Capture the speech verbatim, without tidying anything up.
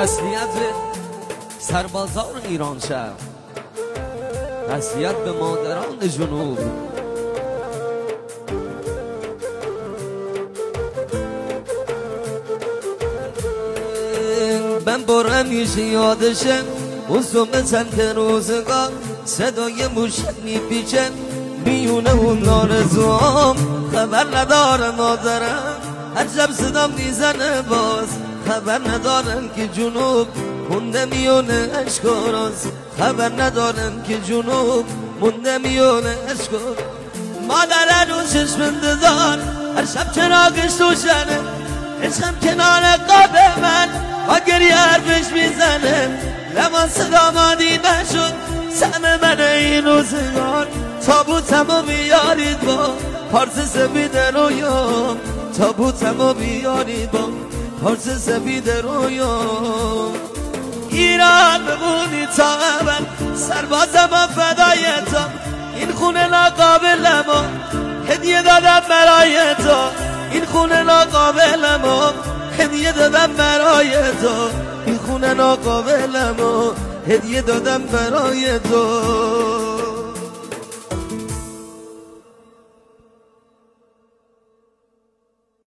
تسلیت سربازان ایران شهر، تسلیت به مادران جنوب. من برم میشه یادشم وزوم چند روزگار، صدای موشک میپیچه میونه اون آرزوام. خبر نداره مادرم هر شب صدا میزنه باز، خبر ندارم که جنوب مونده میونه اشکاراز، خبر ندارم که جنوب مونده میونه اشکار. مادر رو چشم انتظار هر شب چراغش روشنه، عشقم کنار قاب من با گریه حرفش میزنه. لما صدا مادی نشد سهم من این روزگار، تابوتمو بیارید با پارس سفید رویام، تابوتمو بیارید با پارس سفید رویام. ایران بمونی تا ابد سربازم و فدای تو، این خونه ناقابل ما هدیه دادم برای تو، این خونه ناقابل ما هدیه دادم برای تو، این خونه ناقابل ما هدیه دادم برای تو.